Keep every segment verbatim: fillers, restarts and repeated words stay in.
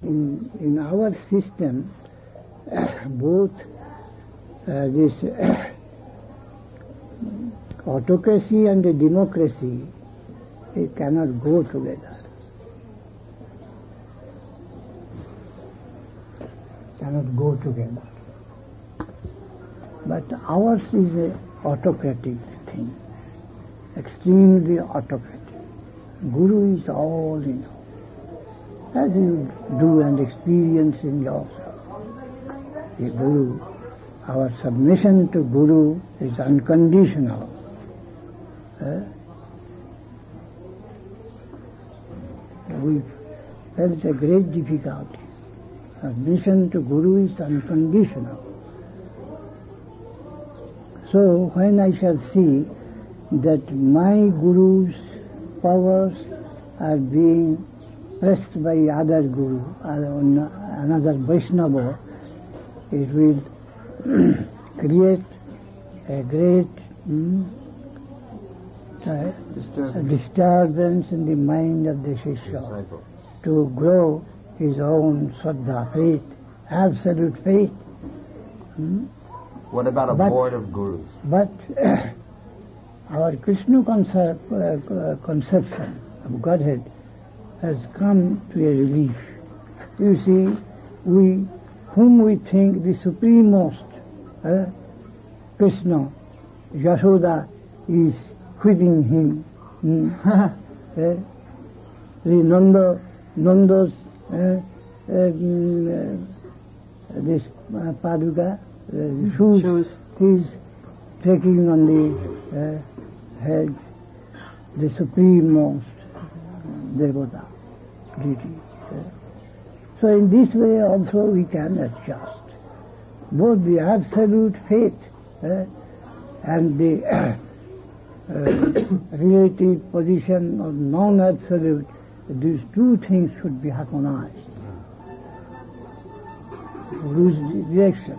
in, in our system, both uh, this autocracy and the democracy, it cannot go together. Cannot go together. But ours is a autocratic thing, extremely autocratic. Guru is all in all, as you do and experience in yourself. The Guru, our submission to Guru is unconditional. Eh? We felt a great difficulty. Submission to Guru is unconditional. So when I shall see that my Guru's powers are being pressed by other Guru, another Vaishnava, it will create a great hmm, uh, disturbance. disturbance in the mind of the Shishya to grow his own Shraddha, faith, absolute faith. Hmm? What about a but, board of gurus? But uh, our Krishna concept, uh, conception of Godhead has come to a relief. You see, we, whom we think the supremost, uh, Krishna, Yashoda is whipping him. Hmm? uh, the Nanda, Nanda's uh, uh, uh, this uh, Paduka, uh, shoes, shoes, he's taking on the uh, head the supremost devata, deity. Uh, so in this way also we can adjust both the absolute faith uh, and the uh, uh, relative position of non-absolute. These two things should be harmonized. Guru's direction.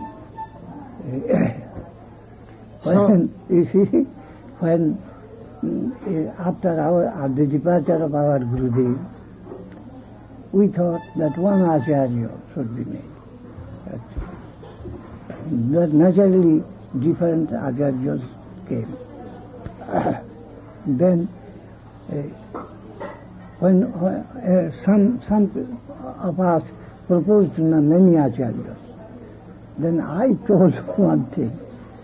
When, you see, when uh, after our uh, the departure of our Gurudev, we thought that one Acharya should be made. But naturally different Acharyas came. Then uh, when uh, some some of us proposed many Acharyas, then I told one thing.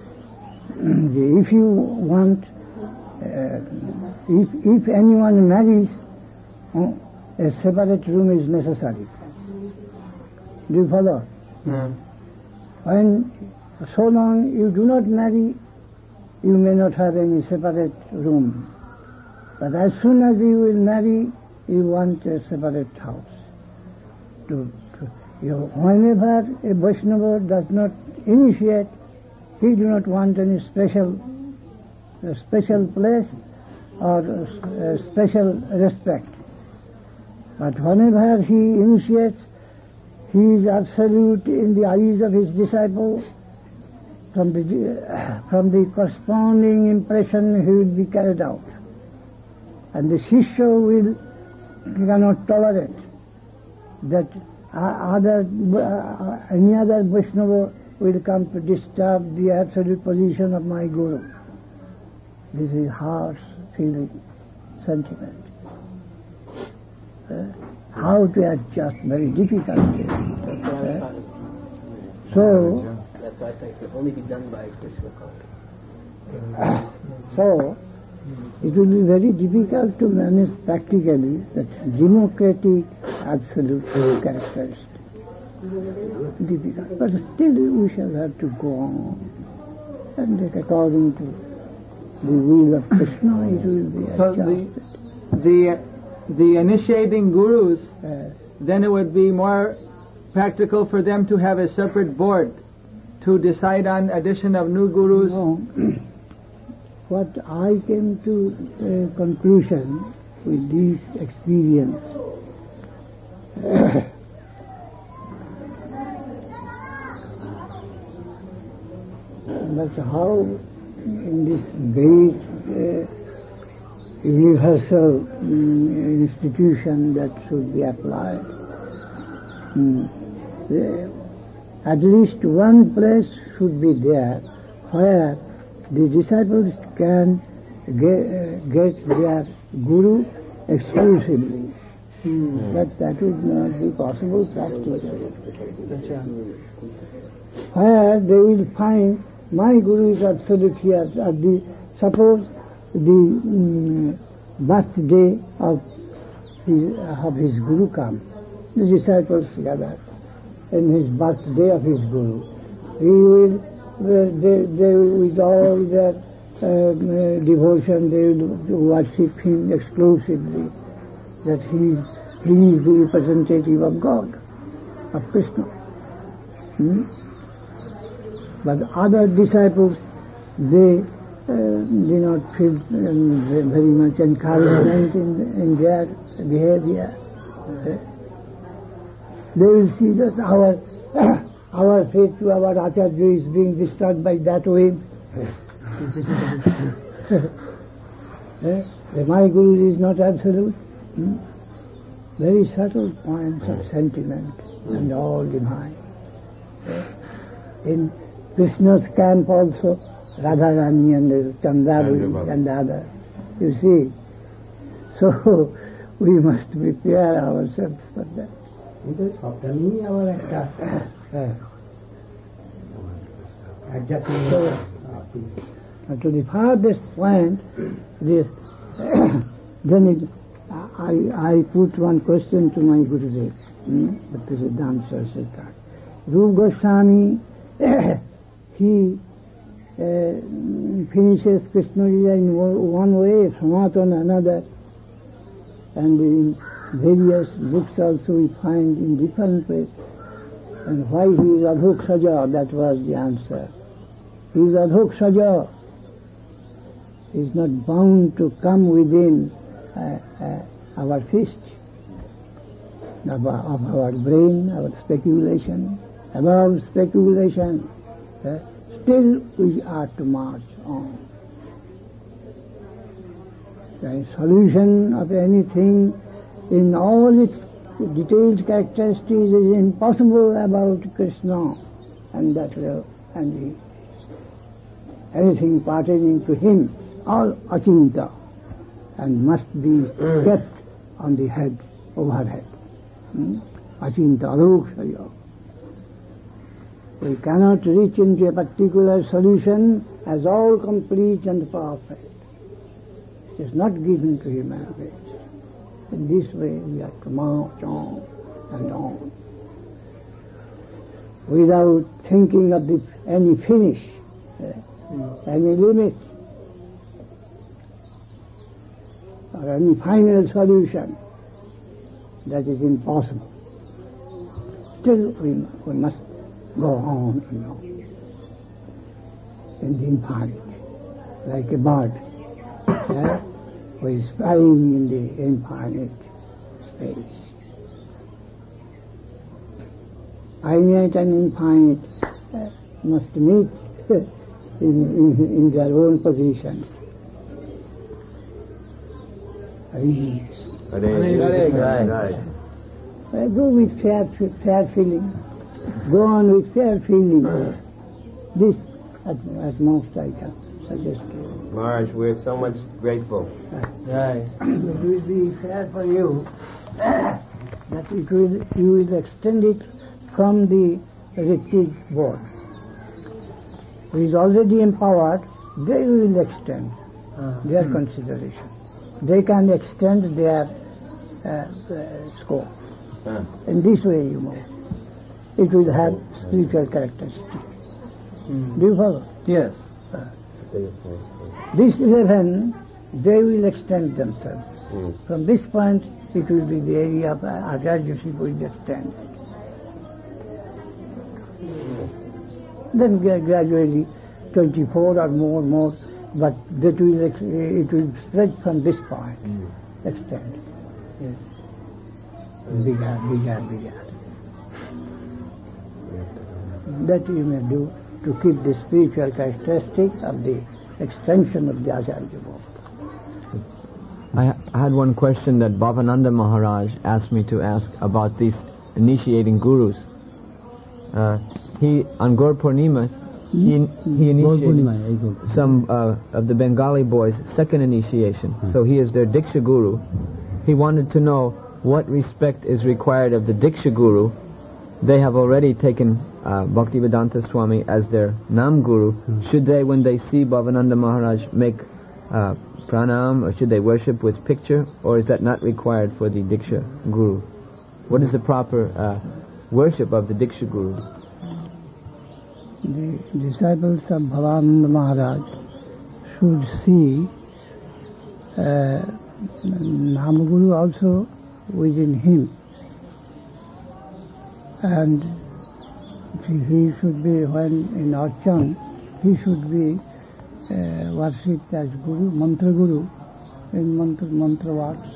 If you want, uh, if, if anyone marries, uh, a separate room is necessary. Do you follow? Yeah. When so long you do not marry, you may not have any separate room. But as soon as you will marry, you want a separate house. To, to, you know, whenever a Vaishnava does not initiate, he do not want any special, a special place or a, a special respect. But whenever he initiates, he is absolute in the eyes of his disciple. From the uh, from the corresponding impression he will be carried out, and the Shishya will cannot tolerate that uh, other uh, any other Vaishnava will come to disturb the absolute position of my Guru. This is harsh feeling, sentiment. Uh, how to adjust, very difficult. Uh, so, that's why I say it can only be done by Krishna consciousness. uh, so, it will be very difficult to manage practically that democratic absolute characteristic. Difficult. But still we shall have to go on. And that according to the will of Krishna it will be So adjusted. the, the, the initiating gurus, Uh, then it would be more practical for them to have a separate board to decide on addition of new gurus. no. What I came to a conclusion with this experience but how in this great uh, universal um, institution that should be applied, mm, the, at least one place should be there where the disciples can get, uh, get their guru exclusively. Hmm. But that would not be possible practically. Where they will find my guru is absolute here. At the, suppose the um, birthday of his, of his guru comes, the disciples gather in his birthday of his guru. He will, they, they with all their uh, devotion, they will worship him exclusively. That he is, he is the representative of God, of Krishna. Hmm? But other disciples, they uh, do not feel um, very much encouragement in, in their behavior. Uh, they will see that our our faith to our Acharya is being disturbed by that way. uh, the my Guru is not absolute. Hmm? Very subtle points of sentiment and all divine. In Krishna's camp also, Radharani and Chandravali and others, you see. So we must prepare ourselves for that. So, to the farthest point, this then it, I, I put one question to my Gurudev, hmm? but this is the answer says that. Rupa Goswami, he uh, finishes Krishna Lila in one way, Sanatana another, and in various books also we find in different ways. And why he is Adhok Saja, that was the answer. He is Adhok Saja. He is not bound to come within uh, uh, our fist, of our, of our brain, our speculation, above speculation. Uh, still we are to march on. The solution of anything in all its detailed characteristics is impossible about Krishna and that love and he, anything pertaining to him, all achinta, and must be kept on the head, overhead. Hmm? Achinta, adhokshaya. We cannot reach into a particular solution as all complete and perfect. It is not given to human race. In this way we have to march on and on, without thinking of the, any finish, uh, any limit, or any final solution. That is impossible. Still we, we must go on and on in the infinite, like a bird uh, who is flying in the infinite space. Finite and infinite uh, must meet in, in, in their own positions. Yes. Right. Uh, go with fair, fair feeling. Go on with fair feeling. This, at, at most, I can suggest to you. Maharaj, we're so much grateful. Right. It will be fair for you that it will, you will extend it from the retreat board. Who is already empowered, they will extend uh, their hmm. consideration. They can extend their uh, uh, scope. Uh. In this way you move. It will have spiritual characteristics. Mm. Do you follow? Yes. Uh, these eleven, they will extend themselves. Mm. From this point, it will be the area of uh, Acharyaship will extend. Mm. Then gradually, twenty-four or more, more, but that will ex- it will spread from this point, mm. extend. Yes. Bigger, bigger, bigger. That you may do to keep the spiritual characteristic of the extension of the Acharya board. I had one question that Bhavananda Maharaj asked me to ask about these initiating gurus. Uh, he on Gaur Purnima, he, he initiated some uh, of the Bengali boys' second initiation. Hmm. So he is their Diksha Guru. He wanted to know what respect is required of the Diksha Guru. They have already taken uh, Bhaktivedanta Swami as their Nam Guru. Hmm. Should they, when they see Bhavananda Maharaj, make uh, pranam, or should they worship with picture, or is that not required for the Diksha Guru? What is the proper uh, worship of the Diksha Guru? The disciples of Bhavananda Maharaj should see uh, Nam Guru also within him, and he should be, when in Archan, he should be uh, worshipped as Guru, Mantra Guru, in Mantra, mantra words.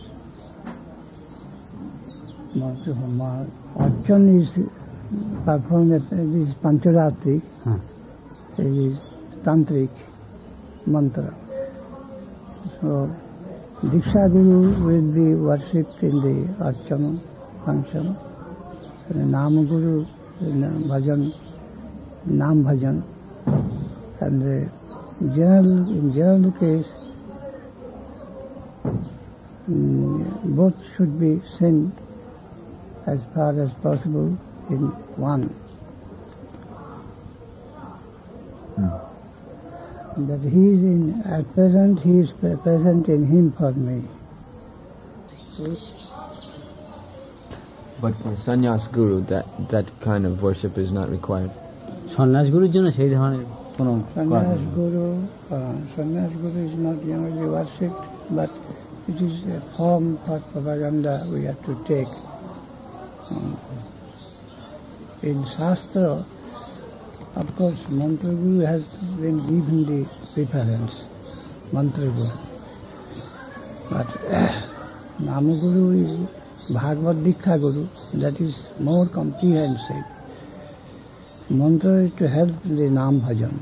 Archan is performed at this Pancharatri, huh. It is Tantric mantra. So, Diksha Guru will be worshipped in the Archana function. And Nam Guru in Bhajan, Nam Bhajan. And the general, in general case, um, both should be seen as far as possible in one. Hmm. That he is in, at present, he is present in him for me. But for Sannyas Guru, that that kind of worship is not required. Sannyas Guru is not Sannyas Guru, uh, Sannyas Guru is not generally worshipped, but it is a form for propaganda we have to take. Um, in Shastra, of course, Mantra Guru has been given the preference, Mantra Guru. But uh, Nama Guru is Bhagavad Diksha Guru, that is more comprehensive. Mantra is to help the Nam Bhajan.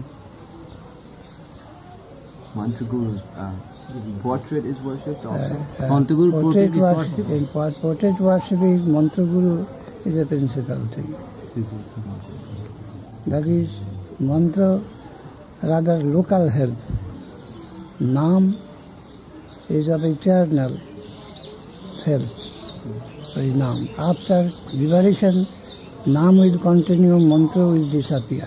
Mantra Guru, uh, portrait is worshipped also? Uh, uh, Mantra Guru portrait, portrait worship, is worshipped? In portrait worship is Mantra Guru is a principal thing. That is, mantra, rather local help. Nam is of eternal help. Nam. After liberation, Nam will continue, mantra will disappear.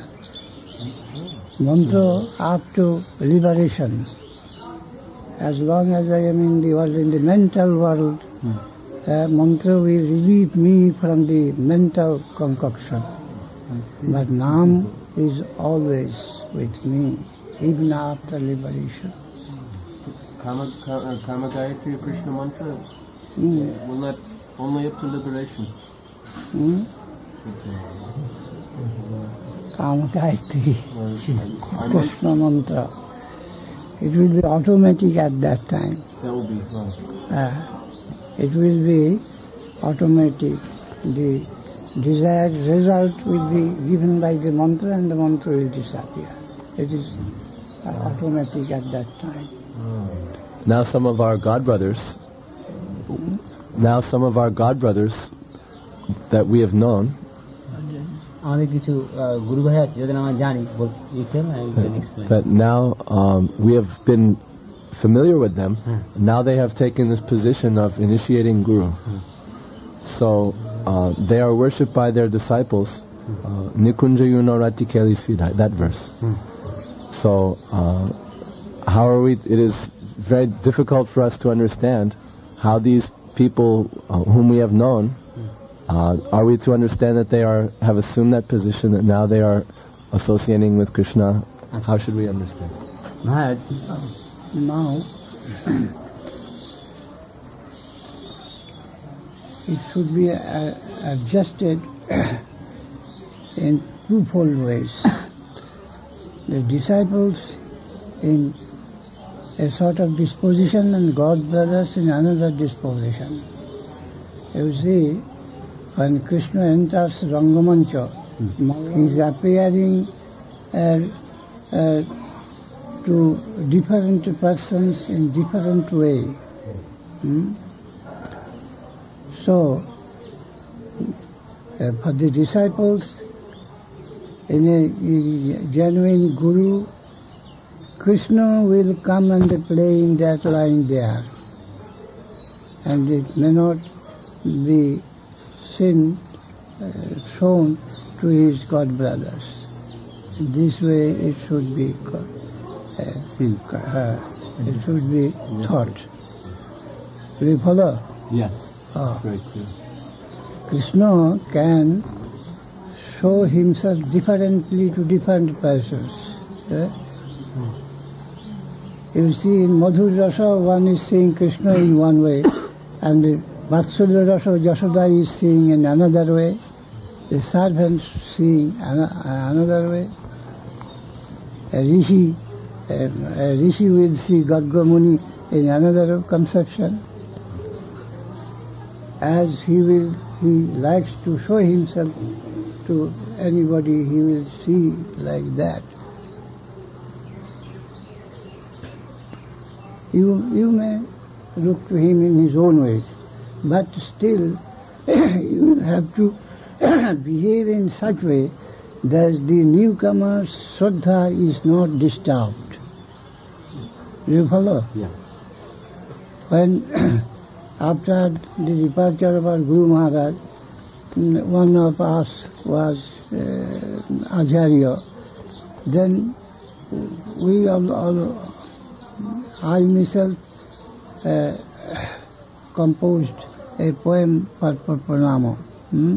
Mantra up to liberation. As long as I am in the world, in the mental world, hmm. uh, mantra will relieve me from the mental concoction. But Nam is always with me, even after liberation. Kama, Kama, Kama Gayatri Krishna mantra mm. will not only up to liberation. Mm? Kama Gayatri Krishna mantra. It will be automatic at that time. That will be right. Uh, it will be automatic. The desired result will be given by the mantra, and the mantra will disappear. It is uh, automatic at that time. Now some of our God brothers, hmm? now some of our God brothers that we have known, that now um, we have been familiar with them. Hmm. Now they have taken this position of initiating Guru. Hmm. So uh, they are worshipped by their disciples. Nikunja Yunorati Kelis Vidai, that verse. Hmm. So uh, how are we? It is very difficult for us to understand how these people uh, whom we have known, uh, are we to understand that they are have assumed that position, that now they are associating with Krishna? How should we understand? Now it should be uh, adjusted in twofold ways. The disciples in a sort of disposition and God brothers in another disposition. You see, when Krishna enters Rangamancha, mm. he is appearing uh, uh, to different persons in different way. Mm? So, Uh, for the disciples, in a, a genuine guru, Krishna will come and play in that line there, and it may not be seen, uh, shown to his god brothers. In this way it should be uh, uh, it should be taught. Do you follow? Yes. Oh. Very clear. Krishna can show himself differently to different persons. Eh? You see, in Madhur Rasa, one is seeing Krishna in one way, and Vatsalya Rasa, Yashoda is seeing in another way, the servants seeing another way. A rishi, a, a rishi will see Garga Muni in another conception. As he will, he likes to show himself to anybody, he will see like that. You, you may look to him in his own ways, but still you will have to behave in such way that the newcomer's Shraddha is not disturbed. Do you follow? Yes. When after the departure of our Guru Maharaj, one of us was uh, Acharya, then we all, all I myself uh, composed a poem for, for Pranama. Hmm?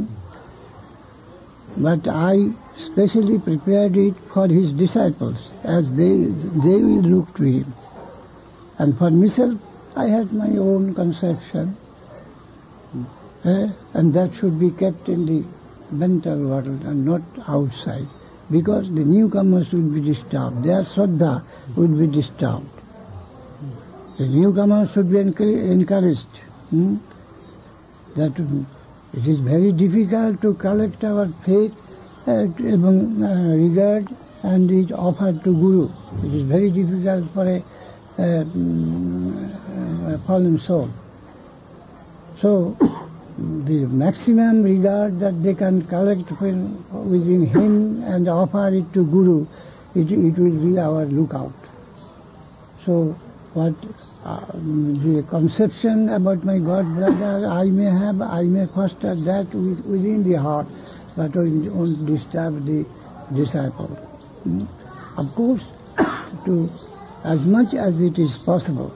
But I specially prepared it for his disciples, as they they will look to him. And for myself, I had my own conception. Uh, and that should be kept in the mental world and not outside, because the newcomers would be disturbed, their Shraddha would be disturbed. The newcomers should be encouraged. Hmm? That it is very difficult to collect our faith, uh, uh, regard, and it offered to Guru. It is very difficult for a, uh, a fallen soul. So, the maximum regard that they can collect within him and offer it to Guru, it, it will be our lookout. So, what uh, the conception about my God brother I may have, I may foster that within the heart, but it won't disturb the disciple. Hmm? Of course, to as much as it is possible,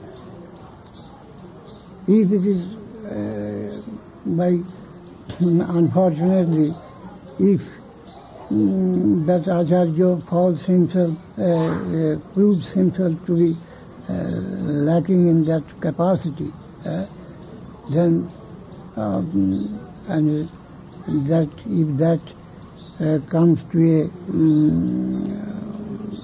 if it is uh, by, unfortunately, if um, that Acharya falls himself, uh, uh, proves himself to be uh, lacking in that capacity, uh, then um, and that if that uh, comes to a um,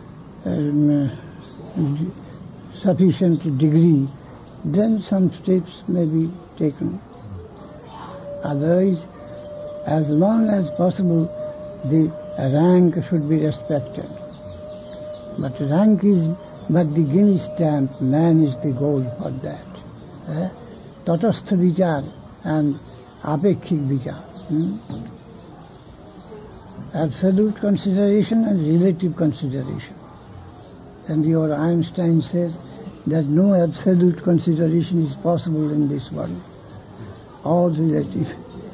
um, sufficient degree, then some steps may be taken. Otherwise, as long as possible, the rank should be respected. But rank is but the guinea stamp, man is the goal for that. Eh? Tatastha vichar and apeksik vichar. Hmm? Absolute consideration and relative consideration. And your Einstein says that no absolute consideration is possible in this world. All relative.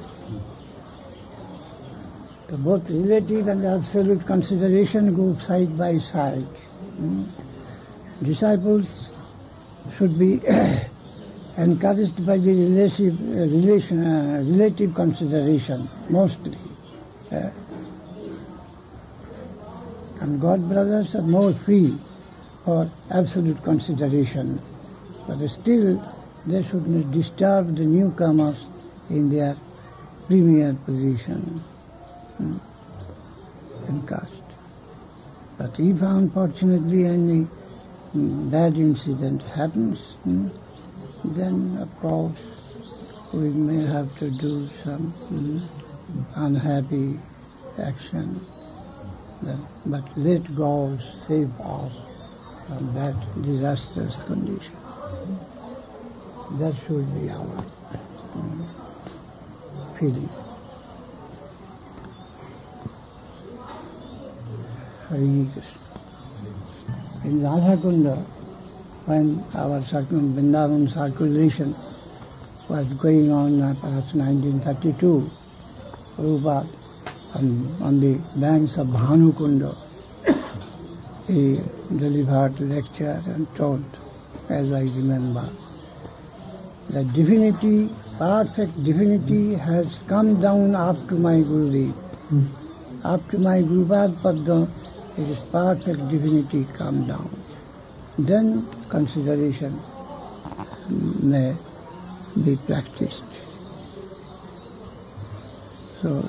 So both relative and absolute consideration go side by side. Hmm? Disciples should be encouraged by the relative, uh, relation, uh, relative consideration, mostly. Uh, and God brothers are more free for absolute consideration. But still, they should not disturb the newcomers in their premier position hmm, and caste. But if unfortunately any hmm, bad incident happens, hmm, then of course we may have to do some hmm, unhappy action. But let God save us from that disastrous condition. That should be our um, feeling. Hare Krishna. In Radhakunda, when our circum, Vrindavan circulation was going on, uh, perhaps nineteen thirty-two, Prabhupada, on, on the banks of Bhanukunda, he delivered lecture and told, as I remember, that divinity, perfect divinity has come down up to my Gurudev. Mm. Up to my Gurupad Padma, it is perfect divinity come down. Then consideration may be practiced. So,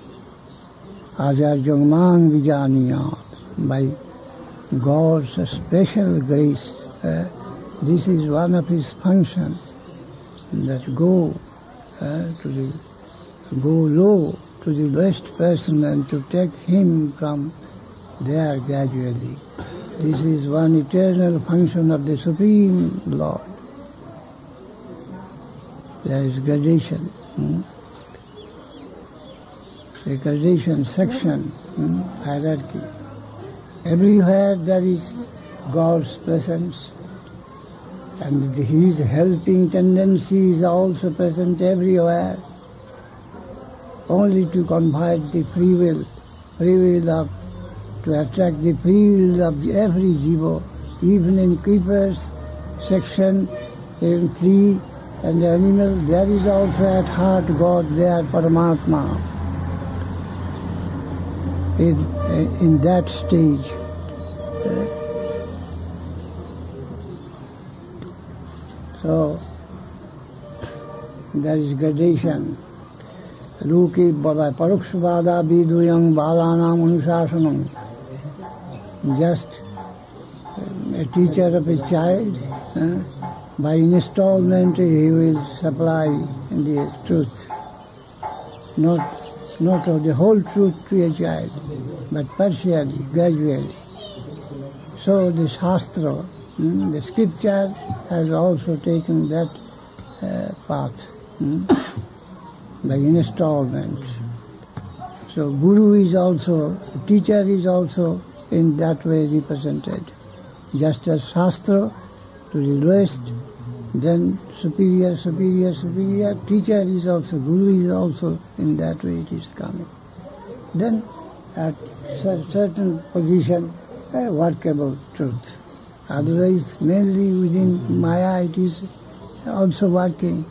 Ajar Jagman Vijaniyat, by God's special grace, uh, this is one of his functions, that go uh, to the, go low to the lowest person and to take him from there gradually. This is one eternal function of the Supreme Lord. There is gradation. Hmm? The gradation, section, hmm? hierarchy. Everywhere there is God's presence, and His helping tendency is also present everywhere. Only to convert the free will, free will of, to attract the free will of every jiva, even in creepers, section, in tree and animal, there is also at heart God there, Paramatma. In, in that stage, uh, so there is gradation. Ruki Bada Parukshvada Viduyang Balanam Anusasanam. Just a teacher of a child, uh, by installment he will supply the truth. Not, not of the whole truth to a child, but partially, gradually. So the Shastra, mm, the scripture has also taken that uh, path. Mm, by installment. So Guru is also, teacher is also in that way represented. Just as Shastra to the lowest, then superior, superior, superior, teacher is also, Guru is also in that way it is coming. Then at a certain position, a workable truth. Otherwise, mainly within Maya it is also working.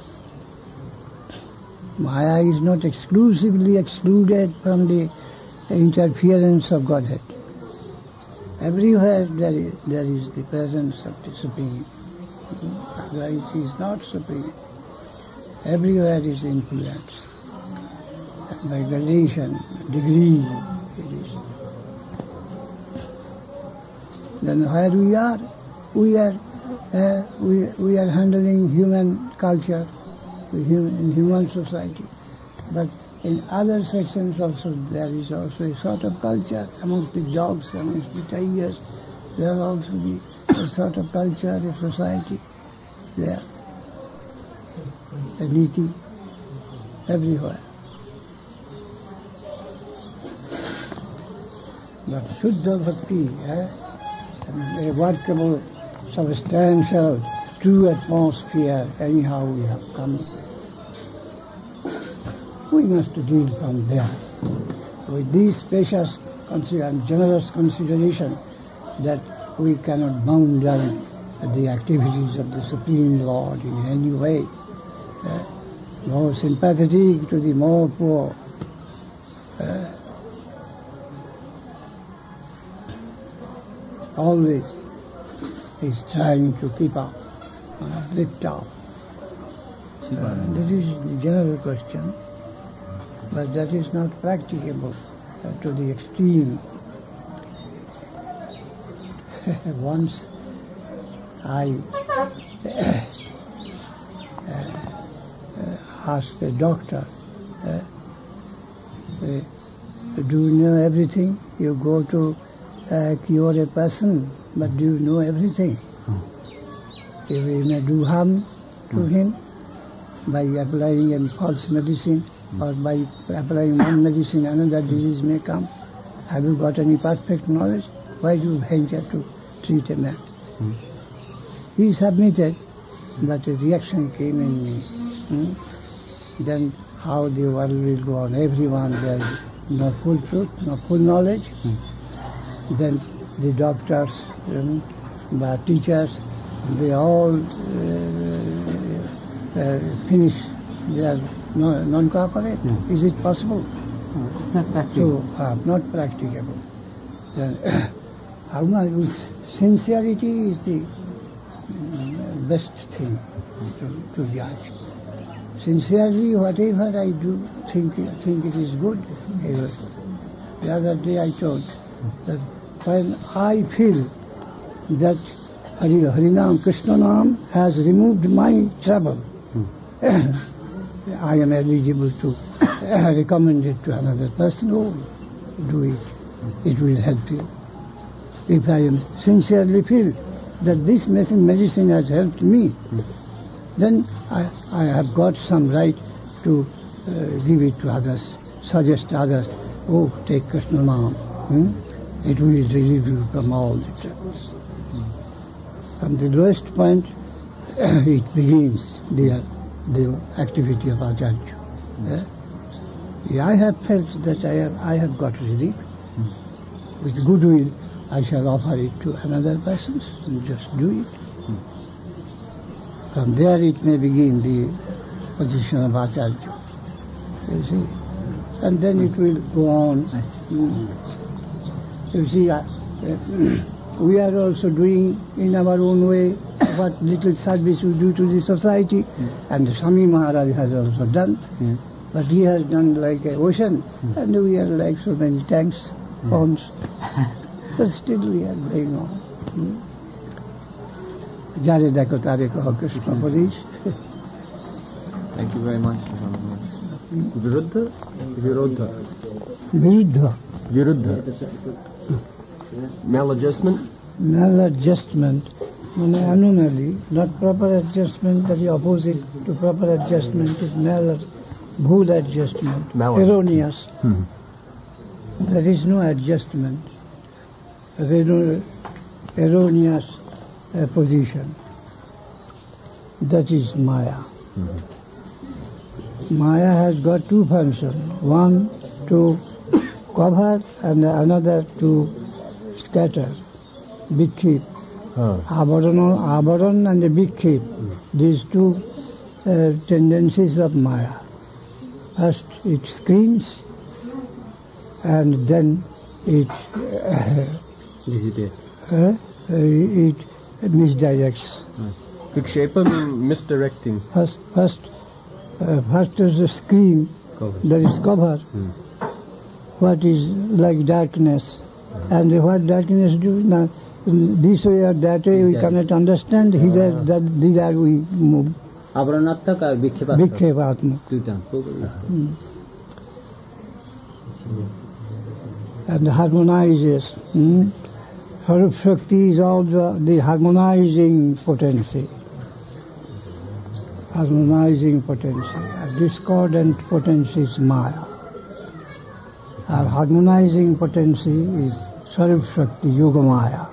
Maya is not exclusively excluded from the interference of Godhead. Everywhere there is, there is the presence of the Supreme. Otherwise it is not Supreme. Everywhere is influence. And by gradation, degree, it is. Then where we are, we are, uh, we, we are handling human culture, in human society. But in other sections also there is also a sort of culture amongst the dogs, amongst the tigers. There are also the, a sort of culture of society there. A niti everywhere. But Shuddha Bhakti, eh, a workable, substantial, true atmosphere, anyhow we have come. We must deal from there with this spacious and generous consideration that we cannot bound down the activities of the Supreme Lord in any way. Uh, more sympathetic to the more poor. Uh, always is trying to keep up, uh, lift up. Uh, that is the general question. But that is not practicable uh, to the extreme. Once I uh, uh, asked a doctor, uh, uh, do you know everything? You go to uh, cure a person, but do you know everything? If you may do harm to him by applying a false medicine, or by applying one medicine, another disease may come. have you got any perfect knowledge? Why do you venture to treat a man? Hmm. He submitted, but a reaction came in me. Hmm? Then how the world will go on? Everyone there is no full truth, no full knowledge. Hmm. Then the doctors, um, the teachers, they all uh, uh, finish their no, non-cooperate. Hmm. Is it possible? No, it's not practical. So, uh, not practicable. Then, how much sincerity is the um, best thing to, to judge. Sincerely, whatever I do, think think it is good. The other day I told that when I feel that Hari, Harinam, Krishna Nam has removed my trouble, hmm. I am eligible to recommend it to another person. Oh, do it. It will help you. If I am sincerely feel that this medicine has helped me, hmm. then I, I have got some right to uh, give it to others, suggest to others, oh, take Krishna Nam. Hmm? It will relieve you from all the troubles. Hmm. From the lowest point, it begins the, the activity of Acharya. Hmm. Uh, I have felt that I have, I have got relief. Hmm. With goodwill, I shall offer it to another person, and just do it. Hmm. From there it may begin the position of Acharya. You see? And then it will go on. You see, uh, uh, we are also doing in our own way what little service we do to the society, mm. and Swami Maharaj has also done. Mm. But he has done like an ocean, mm. and we are like so many tanks, mm. ponds. But still we are going on. Mm. Jare Dako Tare Kaho Krishna Parish. Thank you very much. Viruddha? Viruddha. Viruddha. Viruddha. Maladjustment? Maladjustment. Anomaly, not proper adjustment, that is opposite to proper adjustment is mal, bhool adjustment, Malad. Erroneous. Hmm. There is no adjustment. There is no erroneous uh, position. That is Maya. Mm-hmm. Maya has got two functions. One to cover and another to scatter, big keep. Oh. Avaran, avaran and the big keep. Mm. These two uh, tendencies of Maya. First it screens and then it uh, disappears. Uh, it misdirects. Vikshepa means misdirecting. First, first, uh, first is the screen cover. That is cover. Mm. What is like darkness, mm. and what darkness do now? This way or that way we cannot understand. Hither that thither we move. Avaranattaka or Vikshepa? Vikshepaatma. Mm. And harmonizes. Mm. Sarup Shakti is all the, the harmonizing potency. Harmonizing potency. A discordant potency is Maya. Our harmonizing potency is Sarup Shakti, Yoga Maya.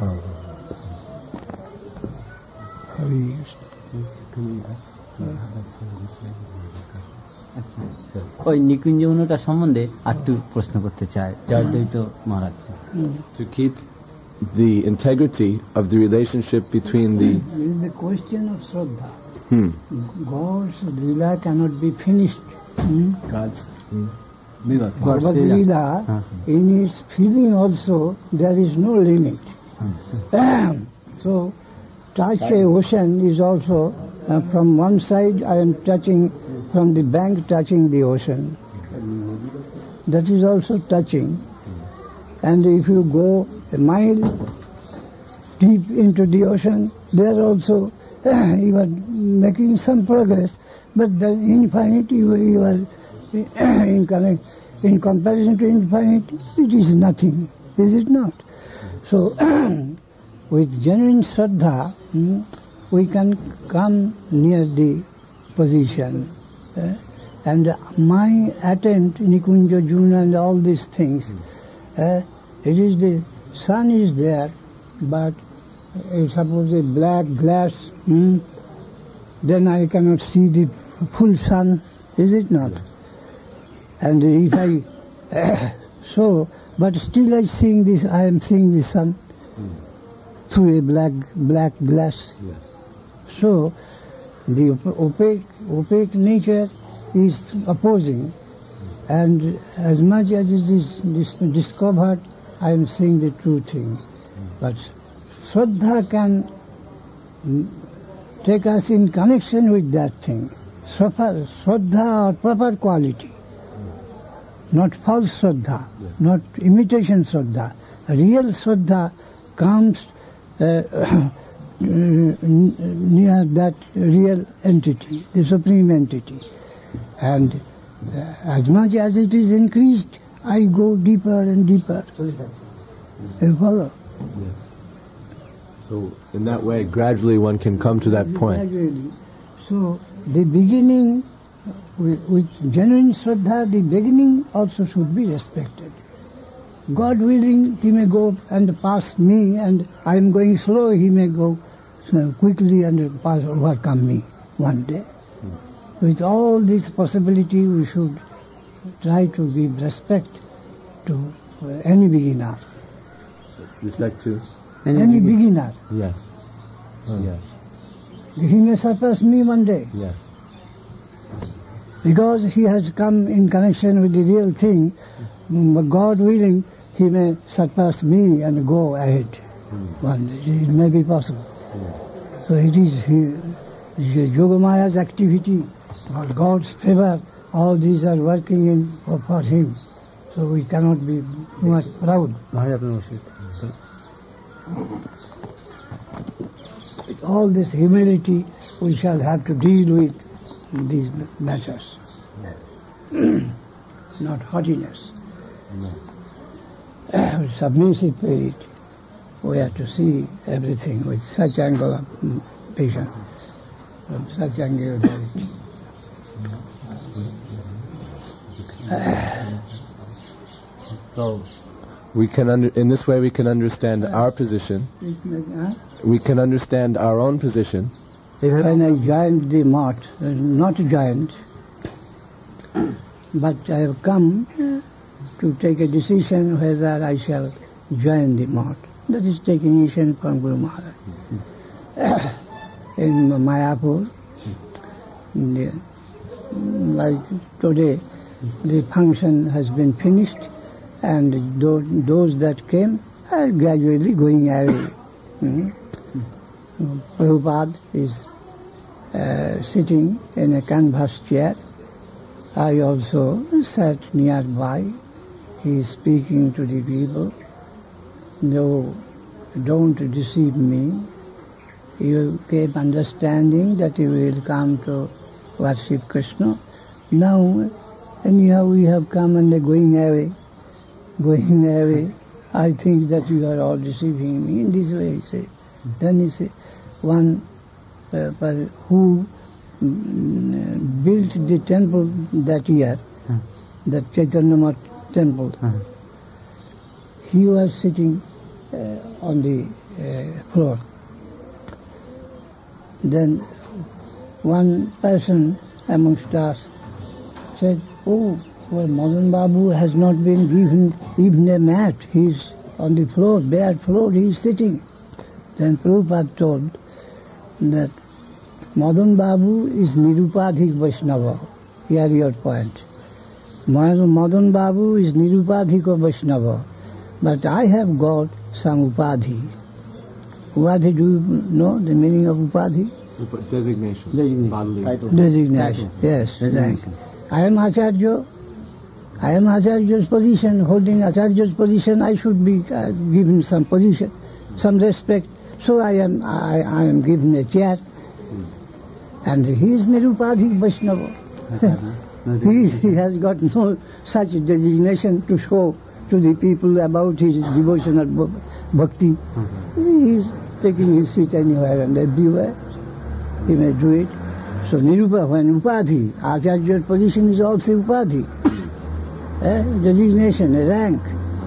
ওই নিকুঞ্জ অনুটা সম্বন্ধে আরেকটু প্রশ্ন করতে চাই জয়দ্বৈত মহারাজ। To keep the integrity of the relationship between the... In the question of Shraddha, hmm. God's Leela cannot be finished. Hmm? God's hmm. Leela. God's Leela, uh-huh. in its feeling also, there is no limit. Uh-huh. So, touch a ocean is also, uh, from one side I am touching, from the bank touching the ocean. That is also touching. And if you go a mile deep into the ocean, there also uh, you are making some progress, but the infinite, you, you are uh, in, connect, in comparison to infinity, it is nothing, is it not? So, with genuine Shraddha, hmm, we can come near the position. Uh, and my attempt, Nikunja Juna and all these things, uh, It is the sun is there, but uh, suppose a black glass, hmm, then I cannot see the full sun, is it not? Yes. And if I, uh, so, but still I seeing this, I am seeing the sun mm. through a black, black glass. Yes. So, the opaque, opaque nature is opposing, and as much as it is dis- discovered, I am seeing the true thing. Mm. But Shraddha can take us in connection with that thing. Shraddha or proper quality. Not false Shraddha, yes. Not imitation Shraddha. Real Shraddha comes uh, near that real entity, the supreme entity. And uh, as much as it is increased, I go deeper and deeper. You follow? Yes. So in that way, gradually one can come to that point. Gradually. So the beginning, with, with genuine Shraddha, the beginning also should be respected. God willing, he may go and pass me, and I am going slow, he may go quickly and pass, overcome me one day. Hmm. With all this possibility, we should try to give respect to any beginner. Respect to? Any, any beginner. Yes. Oh, yes. He may surpass me one day. Yes. Because he has come in connection with the real thing, God willing, he may surpass me and go ahead. Mm. One day. It may be possible. Mm. So it is he, Yogamaya's activity, or God's favor, all these are working in for, for him. So we cannot be too much proud. With all this humility, we shall have to deal with these matters. Not haughtiness. No. Uh, submissive spirit. We have to see everything with such angle of vision, from such angle of vision. Uh, so we can under, in this way we can understand uh, our position. Uh, we can understand our own position. When I joined the mart, uh, not joined, but I have come to take a decision whether I shall join the mart. That is taking initiation from Guru Maharaj. Uh, in Mayapur, in the, like today, the function has been finished, and those, those that came are gradually going away. Mm-hmm. Prabhupada is uh, sitting in a canvas chair. I also sat nearby. He is speaking to the people. No, don't deceive me. You keep understanding that you will come to worship Krishna. Now, anyhow, we have come and are going away. Going away. I think that you are all deceiving me. In this way, he said. Then he said, one uh, who mm, built the temple that year, hmm. the Chaitanya Math temple, hmm. he was sitting uh, on the uh, floor. Then one person amongst us said, oh, well, Madan Babu has not been given even a mat. He is on the floor, bare floor, he is sitting. Then Prabhupada told that Madan Babu is Nirupadhik Vaishnava. Here your point. Madan Babu is Nirupadhik Vaishnava. But I have got some Upadhi. Upadhi, do you know the meaning of Upadhi? Designation. Designation. Title. Designation. Yes, rank. I am Acharya. I am Acharya's position. Holding Acharya's position, I should be uh, given some position, some respect. So I am I, I am given a chair. And he is Nirupadhik Vaishnava. he, he has got no such designation to show to the people about his devotional bhakti. He is taking his seat anywhere and everywhere. He may do it. So Nirupa, when Upadhi, Acharya's position is also Upadhi. eh? Designation, a rank.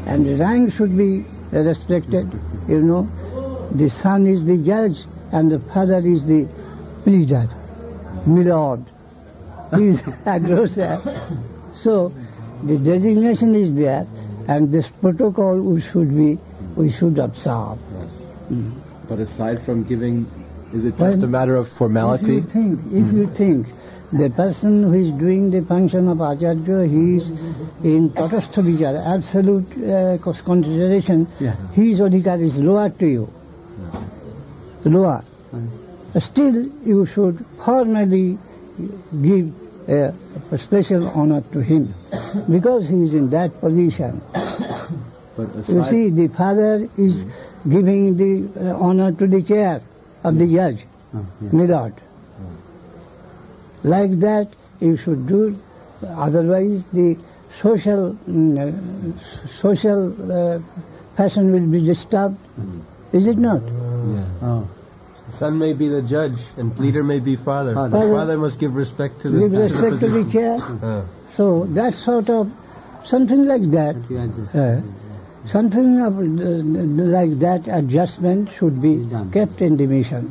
and the rank should be respected. You know, the son is the judge and the father is the pleader, milord. He is adversary. So the designation is there, and this protocol we should be, we should observe. Mm. But aside from giving, is it just well, a matter of formality? If you think, if you think the person who is doing the function of Acharya, he is in Tatastha Vichara, absolute uh, consideration, yeah. His adhikar is lower to you. Lower. Mm. Still, you should formally give uh, a special honor to him because he is in that position. But you see, the father is mm. giving the uh, honor to the chair of the judge, oh, yeah. Milord. Like that you should do, otherwise the social uh, social uh, fashion will be disturbed. Mm. Is it not? Yeah. Oh. The son may be the judge and pleader may be father. father. The father must give respect to the Give respect to the chair. Uh. So that sort of, something like that, uh, something of, uh, like that adjustment should be kept in the mission.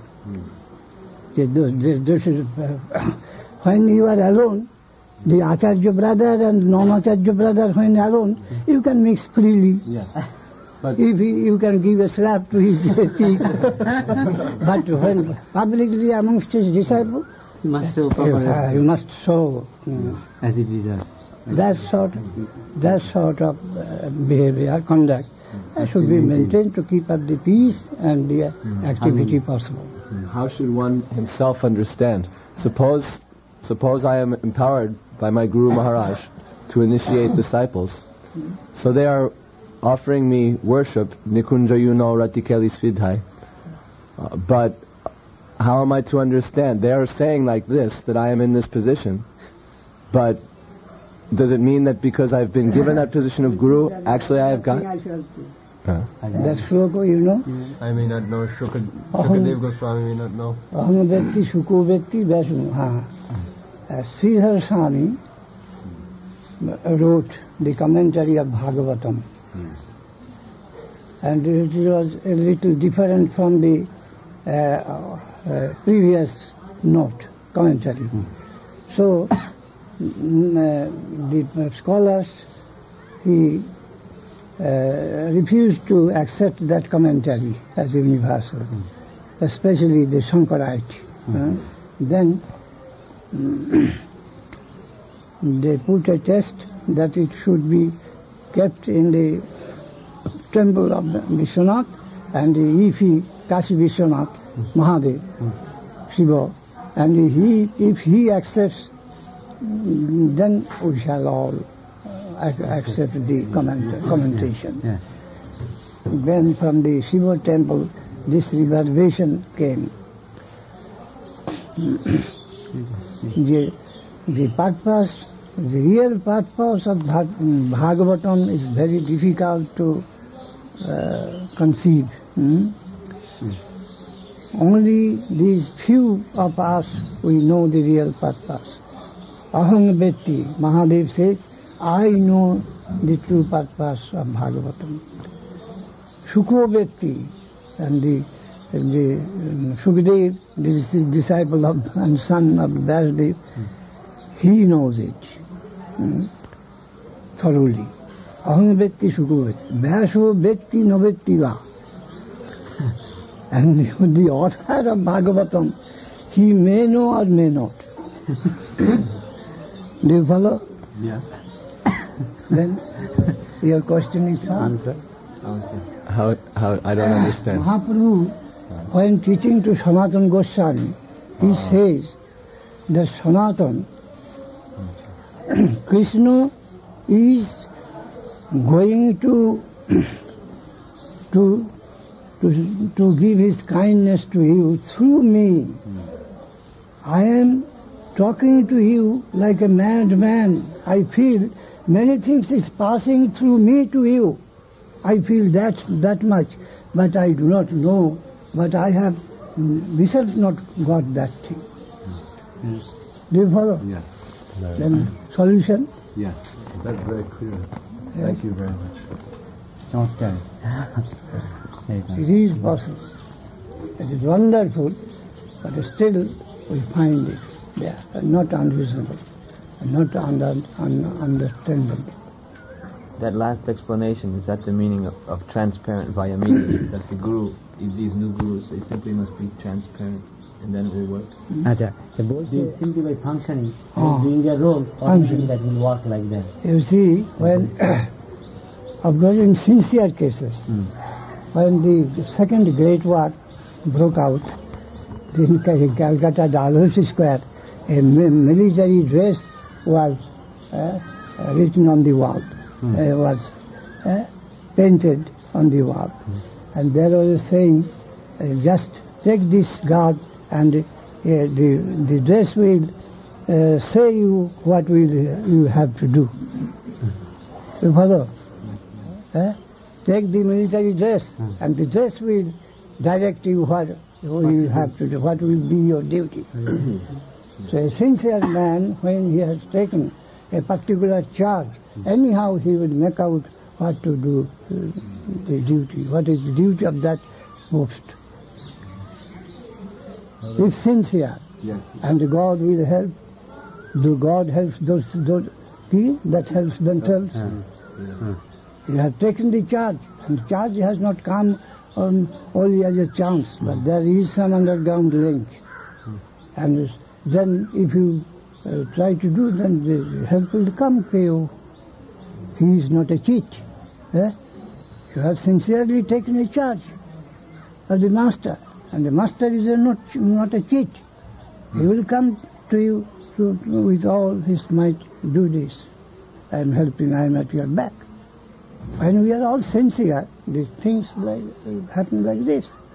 Mm. This is, uh, when you are alone, the Acharya brother and non-Acharya brother, when alone, you can mix freely. Yes. But if he, you can give a slap to his cheek. But when publicly amongst his disciples, you must show you, uh, you must show uh, as it deserves. That sort, that sort of uh, behavior, conduct, uh, should be maintained to keep up the peace and the uh, activity possible. How should one himself understand? Suppose, suppose I am empowered by my Guru Maharaj to initiate disciples. So they are offering me worship, Nikunja Yuno Ratikeli Svidhai. Uh, but how am I to understand? They are saying like this, that I am in this position. But does it mean that because I've been given that position of Guru, actually I have got... Uh. That's Shloka, you know? I may not know. Shukadev Goswami may not know. Aham Vyakti Shuko Vyakti Vaishnu. Sridhar Swami wrote the commentary of Bhagavatam. Hmm. And it was a little different from the uh, uh, previous note, commentary. Hmm. So, mm, uh, the scholars, he uh, refused to accept that commentary as universal, hmm. especially the Shankarite. Hmm. Uh, then they put a test that it should be kept in the temple of Vishwanath and the Ifi Kashi Vishwanath mm. Mahadev, mm. Shiva, and he, if he accepts, then we shall all uh, accept the comment, commentation. Yeah. Yeah. Then from the Shiva temple, this reverbation came. the, the purpose, the real purpose of Bhagavatam is very difficult to uh, conceive. Hmm? Mm. Only these few of us, we know the real purpose. Aham Vetti, Mahadev says, I know the true purpose of Bhagavatam. Shuko Vetti, and the, the um, Shukadev, the disciple of and son of Vasudev, mm. he knows it. Hmm? Thoroughly. Aham Vetti Shuko Vetti. Vyasa Vetti no Vetti va. And the, the author of Bhagavatam, he may know or may not. Do you follow? Yeah. Then your question is answered. How, how, I don't understand. Mahaprabhu, when teaching to Sanatana Goswami, he uh-huh. says that Sanatana, Krishna is going to to to to give his kindness to you through me. Mm. I am talking to you like a madman. I feel many things is passing through me to you. I feel that that much, but I do not know. But I have myself not got that thing. Mm. Yes. Do you follow? Yes. Then solution? Yes, that's very clear. Yes. Thank you very much. চমৎকার It is possible. It is wonderful, but still we find it there, not unreasonable, not under, un, understandable. That last explanation, is that the meaning of, of transparent via medium? That the guru, these new gurus, they simply must be transparent and then it will work? আচ্ছা বলছি simply by functioning and doing their role, automatically that will work like that. You see, when of course in sincere cases, mm. when the second Great War broke out in Calcutta, Dalhousie Square, a military dress was uh, written on the wall, mm. uh, was uh, painted on the wall. Mm. And there was a saying, uh, just take this guard and uh, the, the dress will uh, say you what will you have to do. Mm. You follow? Uh, take the military dress mm. and the dress will direct you what you have to do, what will be your duty. Mm-hmm. So a sincere man, when he has taken a particular charge, anyhow he will make out what to do, uh, the duty, what is the duty of that post. If sincere, yeah. and God will help, do God helps those, those that helps themselves. Yeah. Yeah. You have taken the charge, and the charge has not come on only as a chance, mm. but there is some underground link. Mm. And then if you uh, try to do, then the help will come to you. He is not a cheat. Eh? You have sincerely taken a charge of the master, and the master is a not, not a cheat. Mm. He will come to you to, with all his might, do this. I am helping, I am at your back. When we are all sincere, these things like, happen like this.